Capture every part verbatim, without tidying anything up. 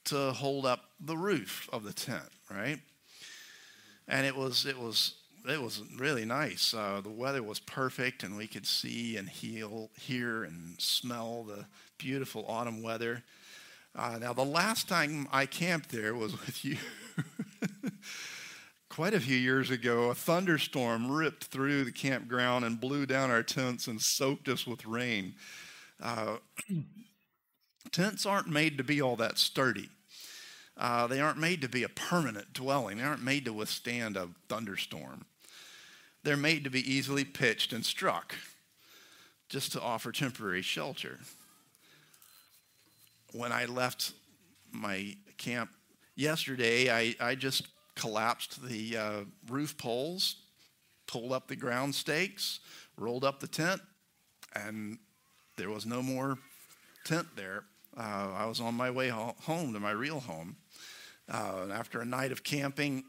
to hold up the roof of the tent, right? And it was it was it was really nice. Uh, the weather was perfect, and we could see and heal, hear and smell the beautiful autumn weather. Uh, now, the last time I camped there was with you. Quite a few years ago, a thunderstorm ripped through the campground and blew down our tents and soaked us with rain. Uh, tents aren't made to be all that sturdy. Uh, they aren't made to be a permanent dwelling. They aren't made to withstand a thunderstorm. They're made to be easily pitched and struck, just to offer temporary shelter. When I left my camp yesterday, I, I just collapsed the uh, roof poles, pulled up the ground stakes, rolled up the tent, and there was no more tent there. Uh, I was on my way ho- home to my real home. Uh, after a night of camping,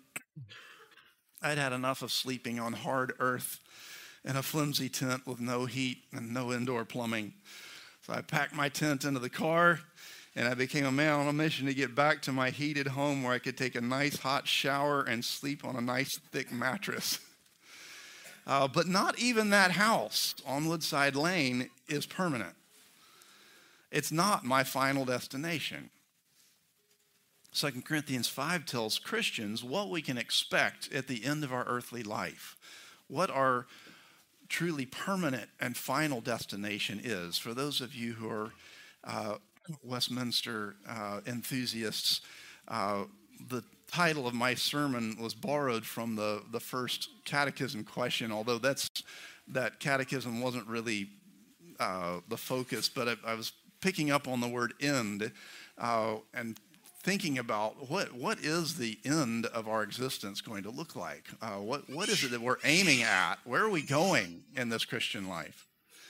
I'd had enough of sleeping on hard earth in a flimsy tent with no heat and no indoor plumbing. So I packed my tent into the car, and I became a man on a mission to get back to my heated home where I could take a nice hot shower and sleep on a nice thick mattress. Uh, but not even that house on Woodside Lane is permanent. It's not my final destination. Second Corinthians five tells Christians what we can expect at the end of our earthly life, what our truly permanent and final destination is. For those of you who are uh, Westminster uh, enthusiasts, uh, the title of my sermon was borrowed from the, the first catechism question, although that's that catechism wasn't really uh, the focus, but I, I was picking up on the word end uh, and thinking about what what is the end of our existence going to look like? Uh, what what is it that we're aiming at? Where are we going in this Christian life?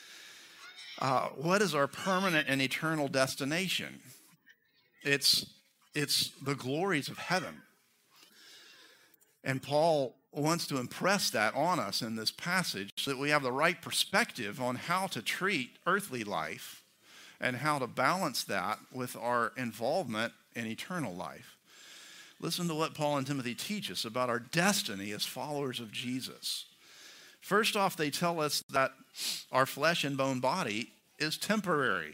Uh, what is our permanent and eternal destination? It's it's the glories of heaven. And Paul wants to impress that on us in this passage so that we have the right perspective on how to treat earthly life and how to balance that with our involvement in eternal life. Listen to what Paul and Timothy teach us about our destiny as followers of Jesus. First off, they tell us that our flesh and bone body is temporary.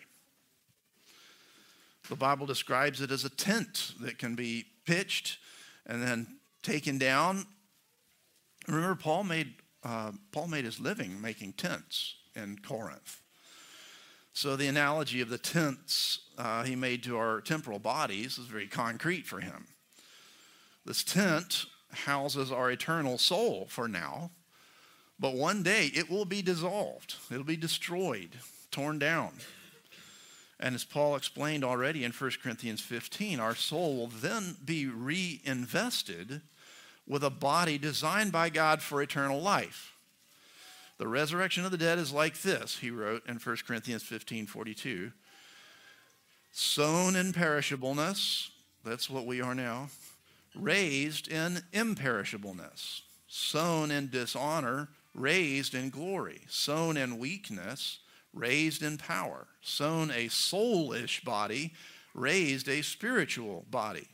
The Bible describes it as a tent that can be pitched and then taken down. Remember, Paul made uh, Paul made his living making tents in Corinth. So the analogy of the tents uh, he made to our temporal bodies is very concrete for him. This tent houses our eternal soul for now, but one day it will be dissolved. It'll be destroyed, torn down. And as Paul explained already in First Corinthians fifteen, our soul will then be reinvested with a body designed by God for eternal life. The resurrection of the dead is like this, he wrote in First Corinthians fifteen forty-two. Sown in perishableness, that's what we are now, raised in imperishableness. Sown in dishonor, raised in glory. Sown in weakness, raised in power. Sown a soulish body, raised a spiritual body.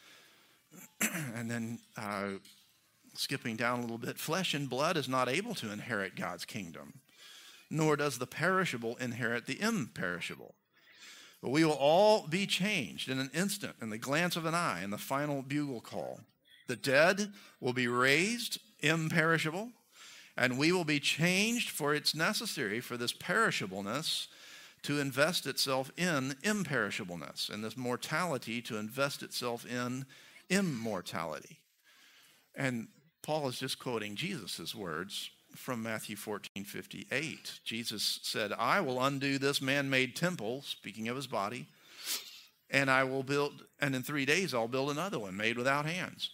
And then uh, skipping down a little bit, flesh and blood is not able to inherit God's kingdom, nor does the perishable inherit the imperishable. But we will all be changed in an instant, in the glance of an eye, in the final bugle call. The dead will be raised imperishable, and we will be changed, for it's necessary for this perishableness to invest itself in imperishableness, and this mortality to invest itself in immortality. And Paul is just quoting Jesus' words from Matthew fourteen fifty-eight. Jesus said, I will undo this man-made temple, speaking of his body, and I will build, and in three days I'll build another one made without hands.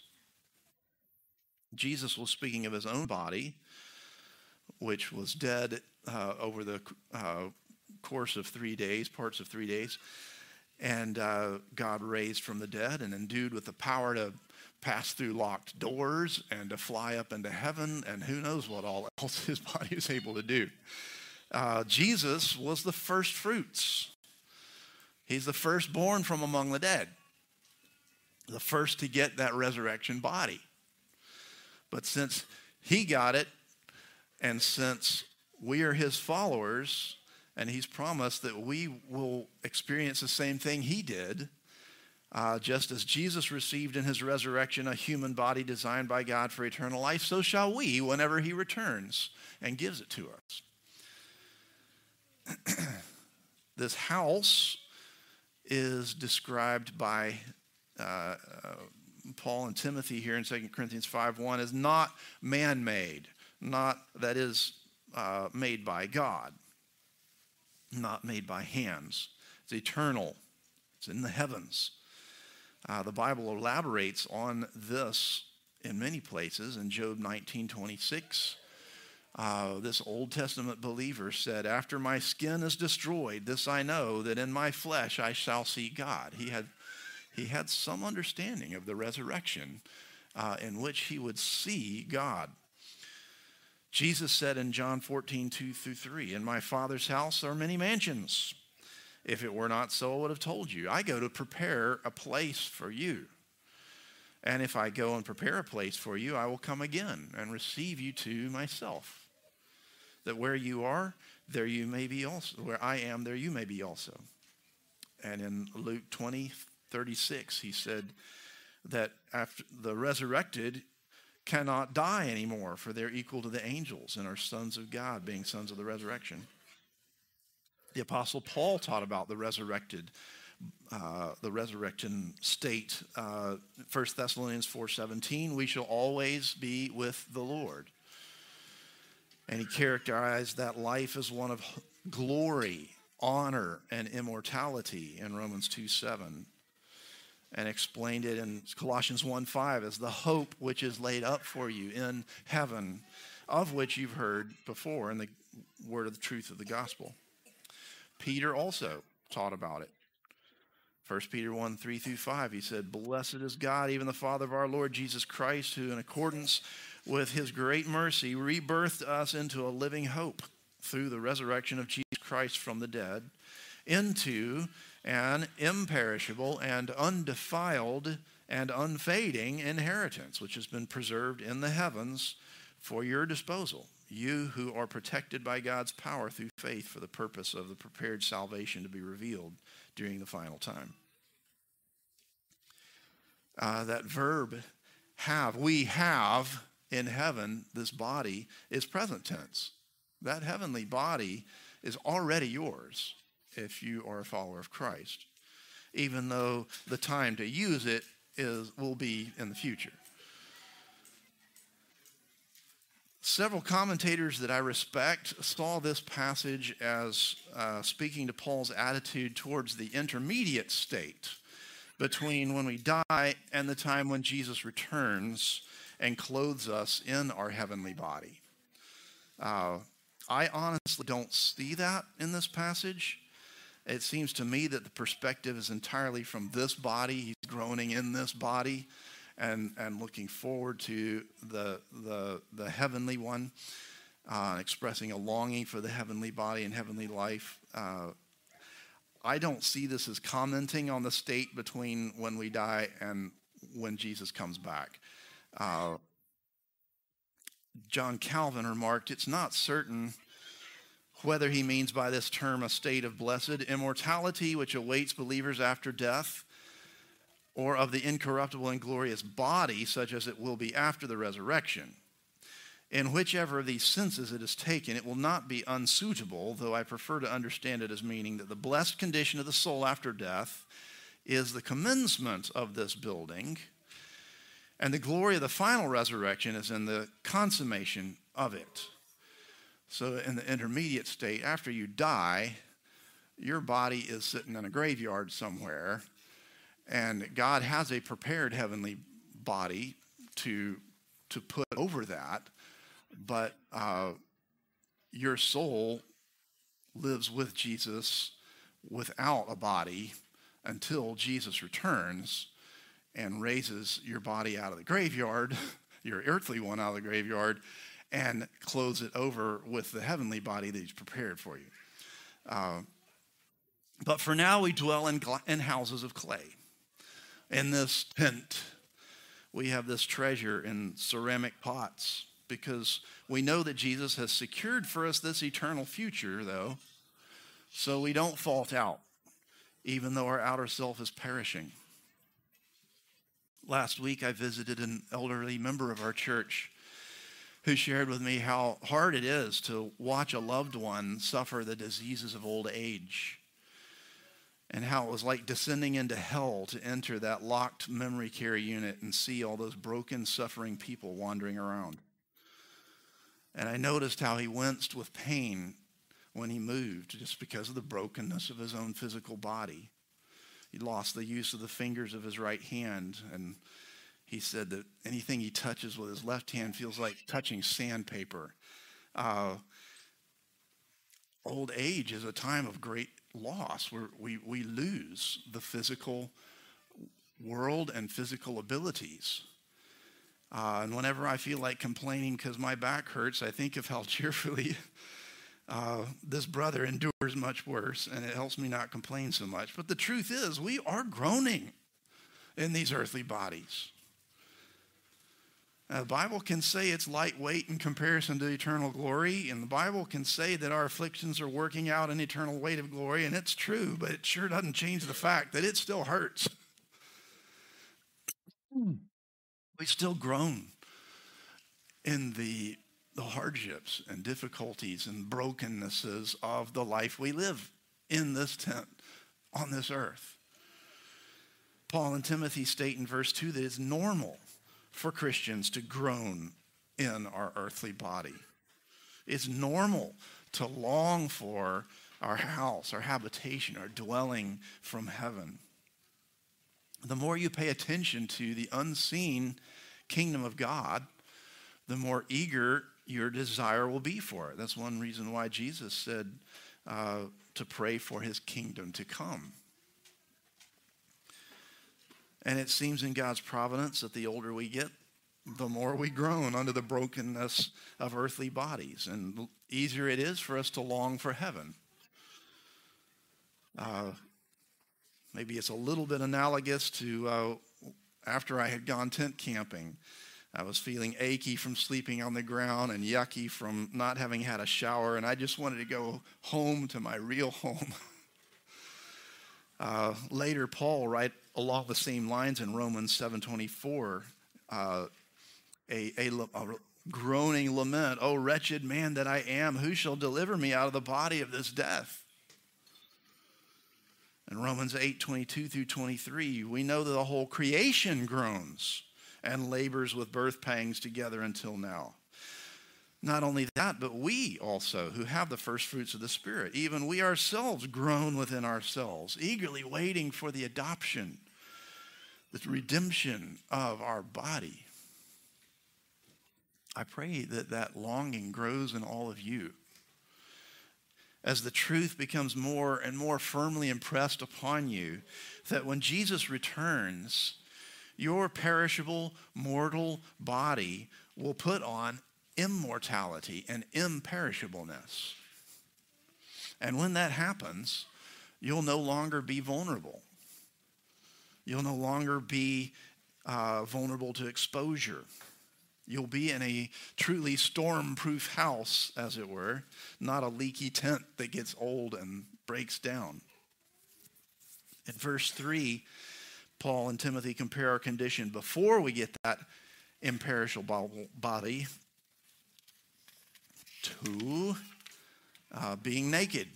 Jesus was speaking of his own body, which was dead uh, over the uh, course of three days, parts of three days, and uh, God raised from the dead and endued with the power to pass through locked doors and to fly up into heaven, and who knows what all else his body is able to do. Uh, Jesus was the first fruits. He's the firstborn from among the dead. the first to get that resurrection body. But since he got it, and since we are his followers, and he's promised that we will experience the same thing he did, uh, just as Jesus received in his resurrection a human body designed by God for eternal life, so shall we whenever he returns and gives it to us. This house is described by uh, uh, Paul and Timothy here in Second Corinthians five one as not man-made, not, that is, uh, made by God, not made by hands. It's eternal. It's in the heavens. Uh, the Bible elaborates on this in many places. In Job nineteen twenty-six, uh, this Old Testament believer said, "After my skin is destroyed, this I know, that in my flesh I shall see God." He had, he had some understanding of the resurrection uh, in which he would see God. Jesus said in John fourteen, two through three, "In my Father's house are many mansions. If it were not so, I would have told you. I go to prepare a place for you. And if I go and prepare a place for you, I will come again and receive you to myself, that where you are, there you may be also. Where I am, there you may be also." And in Luke twenty, thirty-six, he said that after the resurrected cannot die anymore, for they're equal to the angels and are sons of God, being sons of the resurrection. The Apostle Paul taught about the resurrected, uh, the resurrection state. Uh, First Thessalonians four seventeen, "We shall always be with the Lord." And he characterized that life as one of glory, honor, and immortality in Romans two seven. And explained it in Colossians one five as the hope which is laid up for you in heaven, of which you've heard before in the word of the truth of the gospel. Peter also taught about it. First Peter one, three through five, he said, "Blessed is God, even the Father of our Lord Jesus Christ, who in accordance with his great mercy rebirthed us into a living hope through the resurrection of Jesus Christ from the dead, into an imperishable and undefiled and unfading inheritance, which has been preserved in the heavens for your disposal, you who are protected by God's power through faith for the purpose of the prepared salvation to be revealed during the final time." Uh, that verb, have, we have in heaven, this body, is present tense. That heavenly body is already yours if you are a follower of Christ, even though the time to use it is will be in the future. Several commentators that I respect saw this passage as uh, speaking to Paul's attitude towards the intermediate state between when we die and the time when Jesus returns and clothes us in our heavenly body. Uh, I honestly don't see that in this passage. It seems to me that the perspective is entirely from this body. He's groaning in this body and, and looking forward to the, the, the heavenly one, uh, expressing a longing for the heavenly body and heavenly life. Uh, I don't see this as commenting on the state between when we die and when Jesus comes back. Uh, John Calvin remarked, "It's not certain whether he means by this term a state of blessed immortality which awaits believers after death, or of the incorruptible and glorious body such as it will be after the resurrection. In whichever of these senses it is taken, it will not be unsuitable, though I prefer to understand it as meaning that the blessed condition of the soul after death is the commencement of this building, and the glory of the final resurrection is in the consummation of it." So in the intermediate state, after you die, your body is sitting in a graveyard somewhere, and God has a prepared heavenly body to, to put over that, but uh, your soul lives with Jesus without a body until Jesus returns and raises your body out of the graveyard, your earthly one out of the graveyard, and clothes it over with the heavenly body that he's prepared for you. Uh, but for now, we dwell in, in houses of clay, In this tent, we have this treasure in ceramic pots because we know that Jesus has secured for us this eternal future, though, so we don't fault out, even though our outer self is perishing. Last week, I visited an elderly member of our church who shared with me how hard it is to watch a loved one suffer the diseases of old age, and how it was like descending into hell to enter that locked memory care unit and see all those broken, suffering people wandering around. And I noticed how he winced with pain when he moved just because of the brokenness of his own physical body. He lost the use of the fingers of his right hand, and he said that anything he touches with his left hand feels like touching sandpaper. Uh, old age is a time of great loss where we, we lose the physical world and physical abilities. Uh, and whenever I feel like complaining because my back hurts, I think of how cheerfully uh, this brother endures much worse, and it helps me not complain so much. But the truth is, we are groaning in these earthly bodies. Now, the Bible can say it's lightweight in comparison to eternal glory, and the Bible can say that our afflictions are working out an eternal weight of glory, and it's true, but it sure doesn't change the fact that it still hurts. We still groan in the, the hardships and difficulties and brokennesses of the life we live in this tent on this earth. Paul and Timothy state in verse two that it's normal for Christians to groan in our earthly body. It's normal to long for our house, our habitation, our dwelling from heaven. The more you pay attention to the unseen kingdom of God, the more eager your desire will be for it. That's one reason why Jesus said uh, to pray for his kingdom to come. And it seems in God's providence that the older we get, the more we groan under the brokenness of earthly bodies, and the easier it is for us to long for heaven. Uh, maybe it's a little bit analogous to uh, after I had gone tent camping. I was feeling achy from sleeping on the ground and yucky from not having had a shower, and I just wanted to go home to my real home. uh, later, Paul, right along the same lines in Romans seven twenty-four, uh, a, a, a groaning lament, "O wretched man that I am, who shall deliver me out of the body of this death?" In Romans eight twenty-two through twenty-three, we know that the whole creation groans and labors with birth pangs together until now. Not only that, but we also, who have the first fruits of the Spirit, even we ourselves groan within ourselves, eagerly waiting for the adoption, the redemption of our body. I pray that that longing grows in all of you as the truth becomes more and more firmly impressed upon you that when Jesus returns, your perishable, mortal body will put on immortality and imperishableness. And when that happens, you'll no longer be vulnerable. You'll no longer be uh, vulnerable to exposure. You'll be in a truly storm-proof house, as it were, not a leaky tent that gets old and breaks down. In verse three, Paul and Timothy compare our condition before we get that imperishable body to uh, being naked.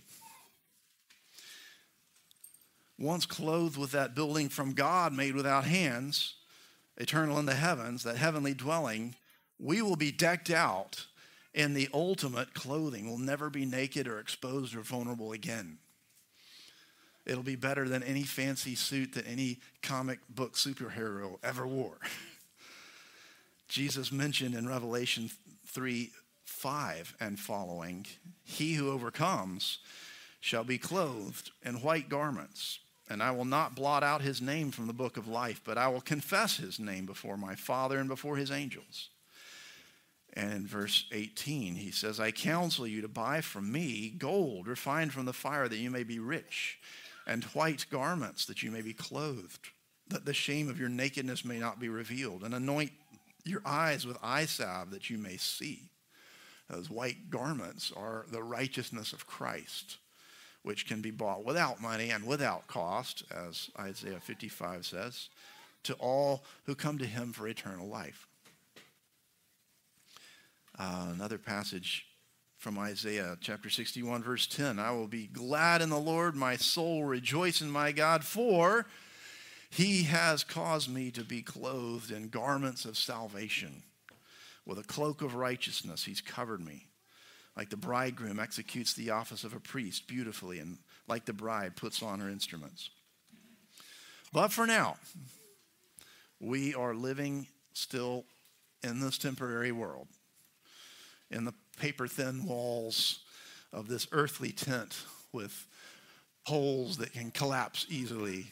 Once clothed with that building from God made without hands, eternal in the heavens, that heavenly dwelling, we will be decked out in the ultimate clothing. We'll never be naked or exposed or vulnerable again. It'll be better than any fancy suit that any comic book superhero ever wore. Jesus mentioned in Revelation three five and following, "He who overcomes shall be clothed in white garments, and I will not blot out his name from the book of life, but I will confess his name before my Father and before his angels." And in verse eighteen, he says, "I counsel you to buy from me gold refined from the fire, that you may be rich, and white garments, that you may be clothed, that the shame of your nakedness may not be revealed, and anoint your eyes with eye salve that you may see. Those white garments are the righteousness of Christ, which can be bought without money and without cost, as Isaiah fifty-five says, to all who come to him for eternal life. Uh, another passage from Isaiah chapter sixty-one, verse ten, I will be glad in the Lord, my soul will rejoice in my God, for he has caused me to be clothed in garments of salvation. With a cloak of righteousness, he's covered me. Like the bridegroom executes the office of a priest beautifully, and like the bride puts on her instruments. But for now, we are living still in this temporary world, in the paper-thin walls of this earthly tent with holes that can collapse easily.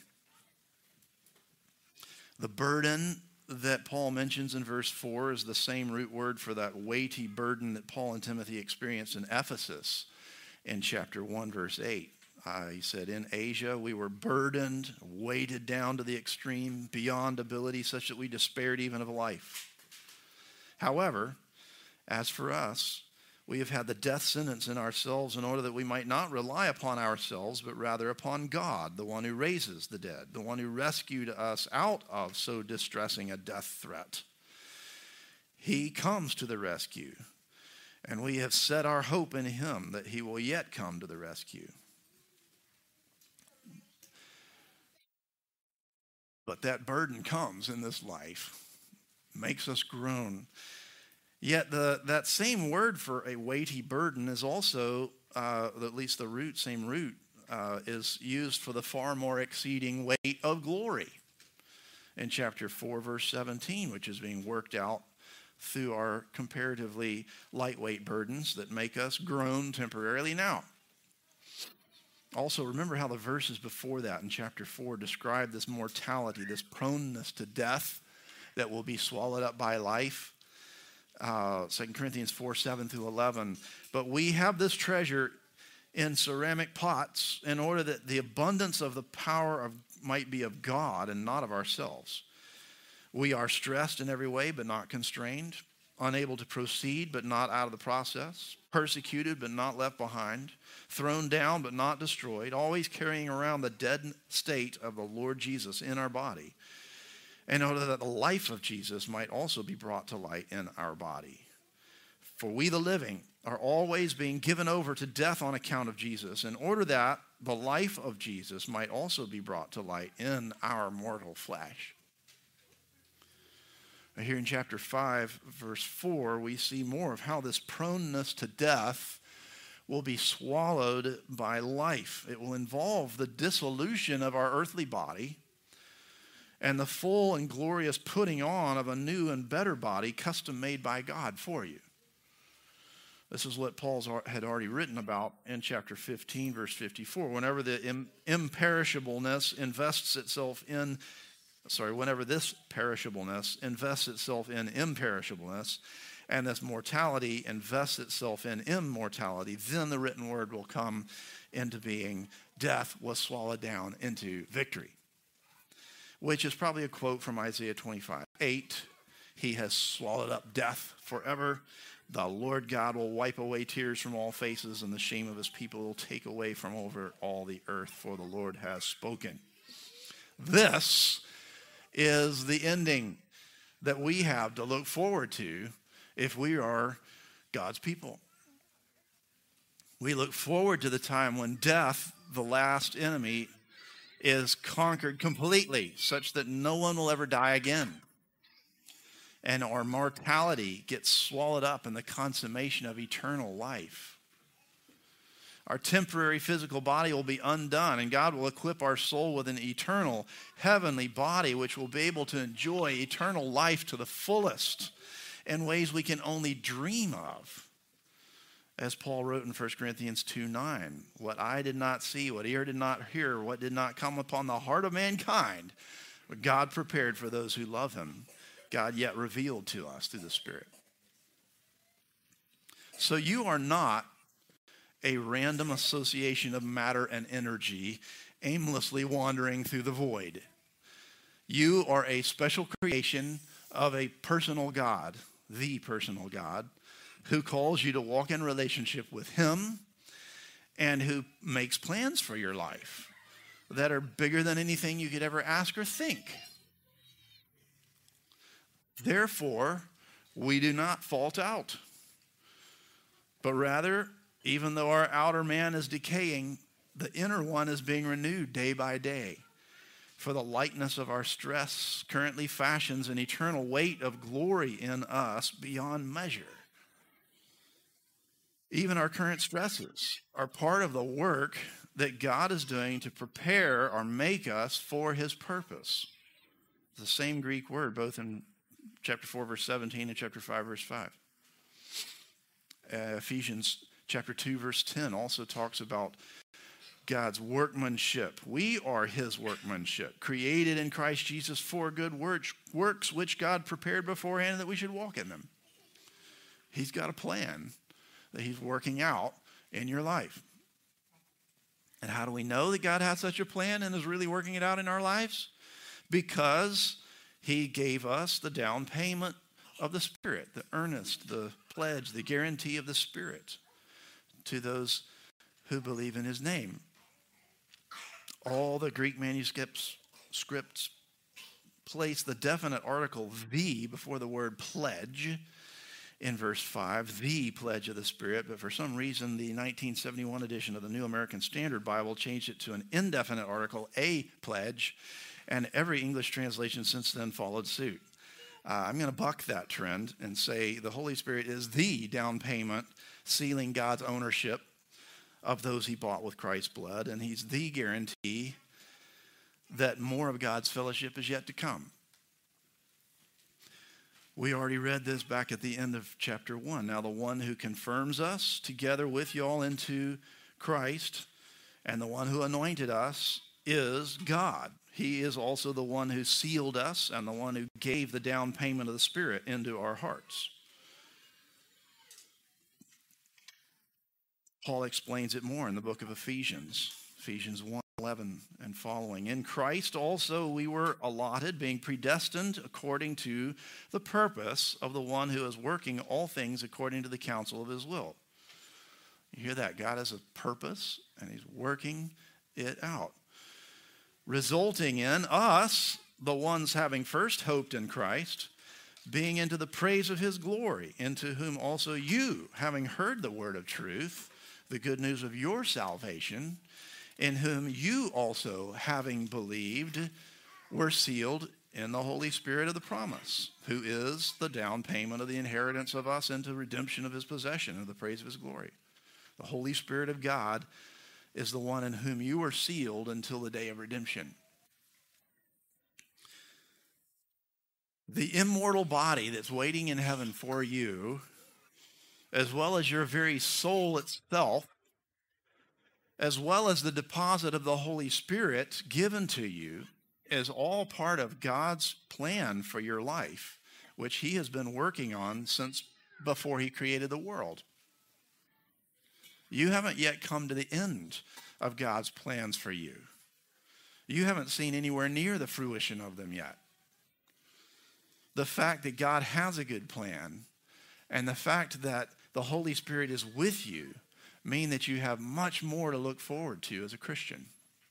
The burden that Paul mentions in verse four is the same root word for that weighty burden that Paul and Timothy experienced in Ephesus in chapter one, verse eight. Uh, he said, in Asia we were burdened, weighted down to the extreme, beyond ability, such that we despaired even of life. However, as for us, we have had the death sentence in ourselves in order that we might not rely upon ourselves, but rather upon God, the one who raises the dead, the one who rescued us out of so distressing a death threat. He comes to the rescue, and we have set our hope in him that he will yet come to the rescue. But that burden comes in this life, makes us groan. Yet the that same word for a weighty burden is also, uh, at least the root, same root, uh, is used for the far more exceeding weight of glory in chapter four, verse seventeen, which is being worked out through our comparatively lightweight burdens that make us groan temporarily now. Also, remember how the verses before that in chapter four describe this mortality, this proneness to death that will be swallowed up by life. Uh, Second Corinthians four, seven through eleven. But we have this treasure in ceramic pots in order that the abundance of the power of might be of God and not of ourselves. We are stressed in every way but not constrained, unable to proceed but not out of the process, persecuted but not left behind, thrown down but not destroyed, always carrying around the dead state of the Lord Jesus in our body, in order that the life of Jesus might also be brought to light in our body. For we the living are always being given over to death on account of Jesus, in order that the life of Jesus might also be brought to light in our mortal flesh. Here in chapter five, verse four, we see more of how this proneness to death will be swallowed by life. It will involve the dissolution of our earthly body and the full and glorious putting on of a new and better body custom made by God for you. This is what Paul had already written about in chapter fifteen, verse fifty-four. Whenever the im- imperishableness invests itself in, sorry, whenever this perishableness invests itself in imperishableness, and this mortality invests itself in immortality, then the written word will come into being. Death was swallowed down into victory. Which is probably a quote from Isaiah twenty-five, eight. He has swallowed up death forever. The Lord God will wipe away tears from all faces, and the shame of his people will take away from over all the earth, for the Lord has spoken. This is the ending that we have to look forward to if we are God's people. We look forward to the time when death, the last enemy, is conquered completely, such that no one will ever die again. And our mortality gets swallowed up in the consummation of eternal life. Our temporary physical body will be undone, and God will equip our soul with an eternal heavenly body, which will be able to enjoy eternal life to the fullest in ways we can only dream of. As Paul wrote in First Corinthians two nine, what eye did not see, what ear did not hear, what did not come upon the heart of mankind, what God prepared for those who love him, God yet revealed to us through the Spirit. So you are not a random association of matter and energy aimlessly wandering through the void. You are a special creation of a personal God, the personal God, who calls you to walk in relationship with him and who makes plans for your life that are bigger than anything you could ever ask or think. Therefore, we do not fault out, but rather, even though our outer man is decaying, the inner one is being renewed day by day. For the likeness of our stress currently fashions an eternal weight of glory in us beyond measure. Even our current stresses are part of the work that God is doing to prepare or make us for his purpose. It's the same Greek word, both in chapter four, verse seventeen, and chapter five, verse five. Uh, Ephesians chapter two, verse ten also talks about God's workmanship. We are his workmanship, created in Christ Jesus for good works, works which God prepared beforehand that we should walk in them. He's got a plan that he's working out in your life. And how do we know that God has such a plan and is really working it out in our lives? Because he gave us the down payment of the Spirit, the earnest, the pledge, the guarantee of the Spirit to those who believe in his name. All the Greek manuscripts scripts place the definite article the before the word pledge in verse five, the pledge of the Spirit, but for some reason the nineteen seventy-one edition of the New American Standard Bible changed it to an indefinite article, a pledge, and every English translation since then followed suit. Uh, I'm going to buck that trend and say the Holy Spirit is the down payment sealing God's ownership of those he bought with Christ's blood, and he's the guarantee that more of God's fellowship is yet to come. We already read this back at the end of chapter one. Now the one who confirms us together with y'all into Christ and the one who anointed us is God. He is also the one who sealed us and the one who gave the down payment of the Spirit into our hearts. Paul explains it more in the book of Ephesians, Ephesians one, eleven and following. In Christ also we were allotted, being predestined according to the purpose of the one who is working all things according to the counsel of his will. You hear that? God has a purpose and he's working it out, resulting in us, the ones having first hoped in Christ, being into the praise of his glory, into whom also you, having heard the word of truth, the good news of your salvation, in whom you also, having believed, were sealed in the Holy Spirit of the promise, who is the down payment of the inheritance of us into redemption of his possession, of the praise of his glory. The Holy Spirit of God is the one in whom you are sealed until the day of redemption. The immortal body that's waiting in heaven for you, as well as your very soul itself, as well as the deposit of the Holy Spirit given to you, is all part of God's plan for your life, which he has been working on since before he created the world. You haven't yet come to the end of God's plans for you. You haven't seen anywhere near the fruition of them yet. The fact that God has a good plan and the fact that the Holy Spirit is with you mean that you have much more to look forward to as a Christian.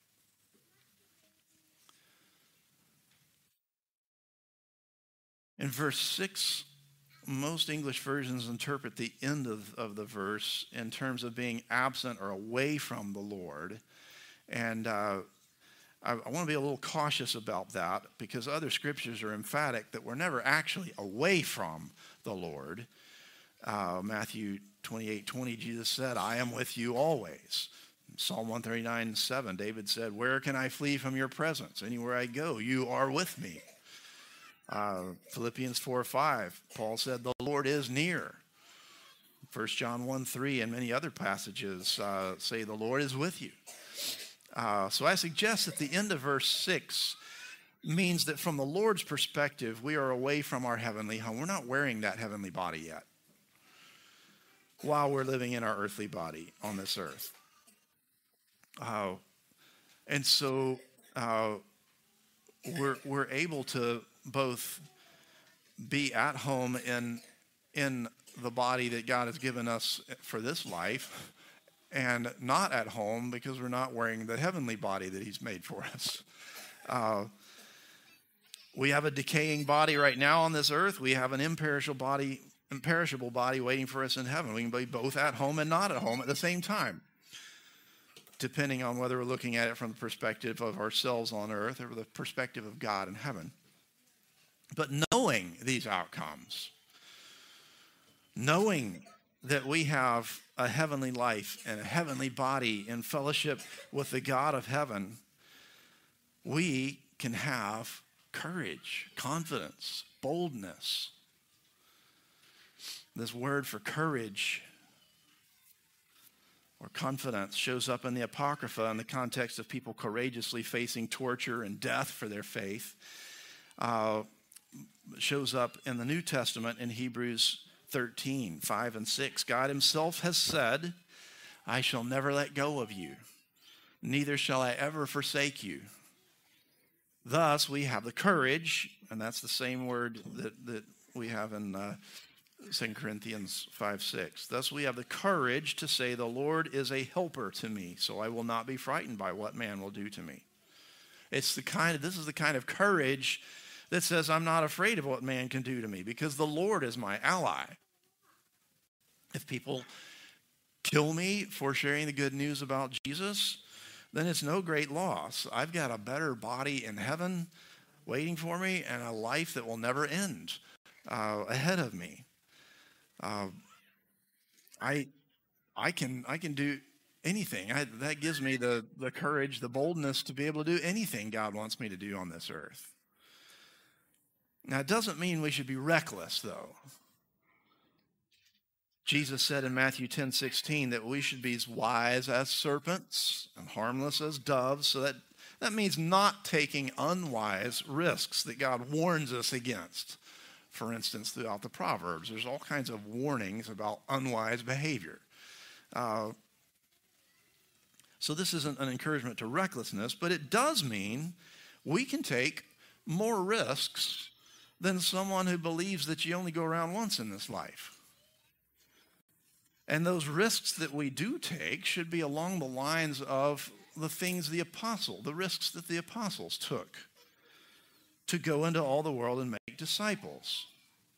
In verse six, most English versions interpret the end of, of the verse in terms of being absent or away from the Lord. And uh, I, I want to be a little cautious about that because other scriptures are emphatic that we're never actually away from the Lord. Uh, Matthew twenty-eight twenty, Jesus said, I am with you always. Psalm one thirty-nine seven, David said, where can I flee from your presence? Anywhere I go, you are with me. Uh, Philippians four five, Paul said, the Lord is near. First John one three and many other passages uh, say the Lord is with you. Uh, so I suggest that the end of verse six means that from the Lord's perspective, we are away from our heavenly home. We're not wearing that heavenly body yet while we're living in our earthly body on this earth. Uh, and so uh, we're, we're able to both be at home in, in the body that God has given us for this life, and not at home because we're not wearing the heavenly body that he's made for us. Uh, we have a decaying body right now on this earth. We have an imperishable body, imperishable body waiting for us in heaven. We can be both at home and not at home at the same time, depending on whether we're looking at it from the perspective of ourselves on earth or the perspective of God in heaven. But knowing these outcomes, knowing that we have a heavenly life and a heavenly body in fellowship with the God of heaven, we can have courage, confidence, boldness. This word for courage or confidence shows up in the Apocrypha in the context of people courageously facing torture and death for their faith. Uh, shows up in the New Testament in Hebrews thirteen, five and six. God himself has said, I shall never let go of you, neither shall I ever forsake you. Thus, we have the courage, and that's the same word that, that we have in uh, Second Corinthians five, six. Thus, we have the courage to say, the Lord is a helper to me, so I will not be frightened by what man will do to me. It's the kind of, this is the kind of courage that says, I'm not afraid of what man can do to me because the Lord is my ally. If people kill me for sharing the good news about Jesus, then it's no great loss. I've got a better body in heaven waiting for me and a life that will never end uh, ahead of me. Uh, I, I can, I can do anything. I, that gives me the, the courage, the boldness to be able to do anything God wants me to do on this earth. Now, it doesn't mean we should be reckless, though. Jesus said in Matthew ten, sixteen that we should be as wise as serpents and harmless as doves. So that, that means not taking unwise risks that God warns us against. For instance, throughout the Proverbs, there's all kinds of warnings about unwise behavior. Uh, so this isn't an encouragement to recklessness, but it does mean we can take more risks than someone who believes that you only go around once in this life. And those risks that we do take should be along the lines of the things the apostle, the risks that the apostles took to go into all the world and make disciples.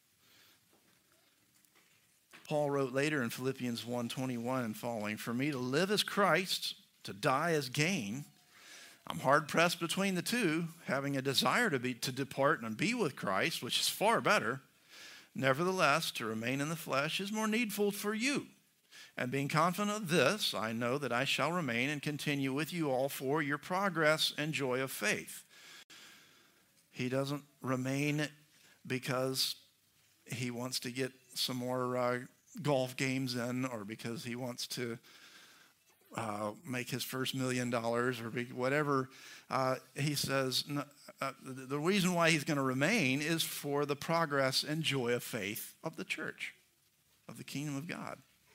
Paul wrote later in Philippians one, twenty-one and following, for me to live as Christ, to die as gain. I'm hard-pressed between the two, having a desire to be to depart and be with Christ, which is far better. Nevertheless, to remain in the flesh is more needful for you. And being confident of this, I know that I shall remain and continue with you all for your progress and joy of faith. He doesn't remain because he wants to get some more uh, golf games in, or because he wants to Uh, make his first million dollars or be, whatever. Uh, he says no, uh, the, the reason why he's going to remain is for the progress and joy of faith of the church, of the kingdom of God.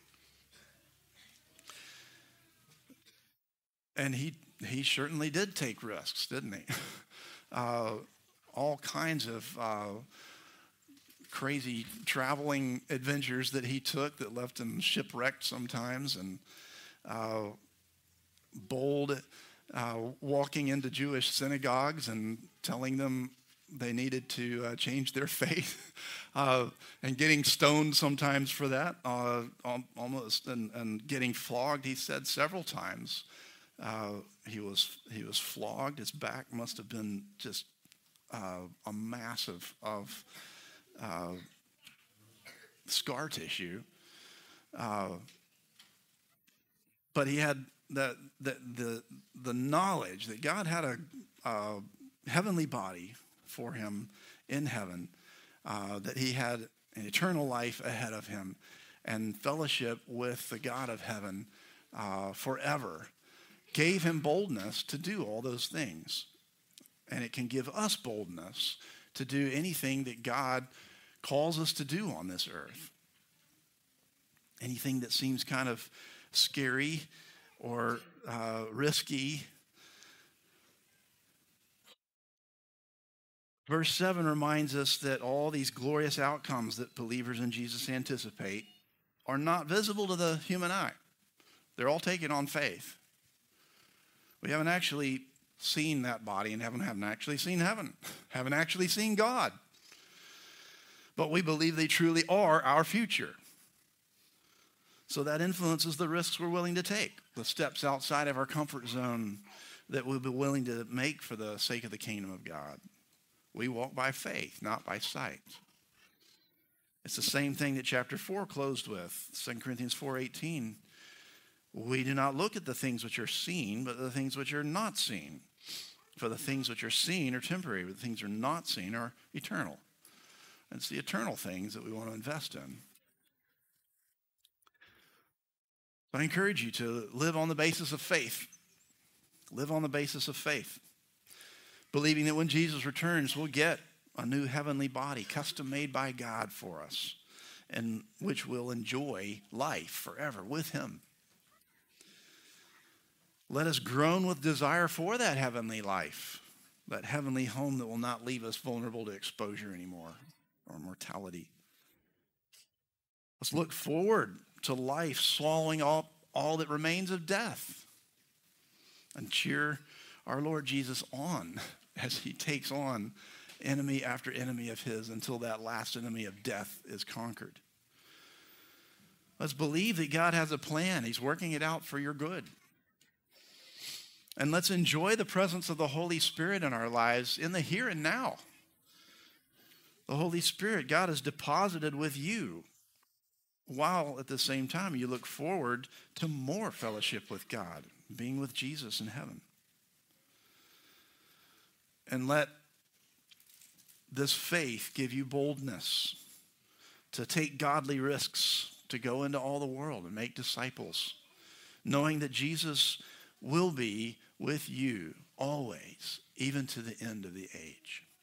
And he he certainly did take risks, didn't he? uh, all kinds of uh, crazy traveling adventures that he took that left him shipwrecked sometimes, and Uh, bold uh, walking into Jewish synagogues and telling them they needed to uh, change their faith, uh, and getting stoned sometimes for that, uh, almost, and, and getting flogged. He said several times uh, he was he was flogged. His back must have been just uh, a mass of, of uh, scar tissue. Uh, But he had the, the, the, the knowledge that God had a, a heavenly body for him in heaven, uh, that he had an eternal life ahead of him and fellowship with the God of heaven uh, forever, gave him boldness to do all those things. And it can give us boldness to do anything that God calls us to do on this earth. Anything that seems kind of scary or uh, risky, Verse seven reminds us that all these glorious outcomes that believers in Jesus anticipate are not visible to the human eye. They're all taken on faith. We haven't actually seen that body in heaven, haven't actually seen heaven, haven't actually seen God. But we believe they truly are our future. So that influences the risks we're willing to take, the steps outside of our comfort zone that we'll be willing to make for the sake of the kingdom of God. We walk by faith, not by sight. It's the same thing that chapter four closed with, Second Corinthians four eighteen. We do not look at the things which are seen, but the things which are not seen. For the things which are seen are temporary, but the things which are not seen are eternal. And it's the eternal things that we want to invest in. So I encourage you to live on the basis of faith. Live on the basis of faith. Believing that when Jesus returns, we'll get a new heavenly body, custom made by God for us, and which will enjoy life forever with him. Let us groan with desire for that heavenly life, that heavenly home that will not leave us vulnerable to exposure anymore or mortality. Let's look forward to life swallowing all, all that remains of death and cheer our Lord Jesus on as he takes on enemy after enemy of his until that last enemy of death is conquered. Let's believe that God has a plan. He's working it out for your good. And let's enjoy the presence of the Holy Spirit in our lives in the here and now. The Holy Spirit, God has deposited with you, while at the same time you look forward to more fellowship with God, being with Jesus in heaven. And let this faith give you boldness to take godly risks, to go into all the world and make disciples, knowing that Jesus will be with you always, even to the end of the age.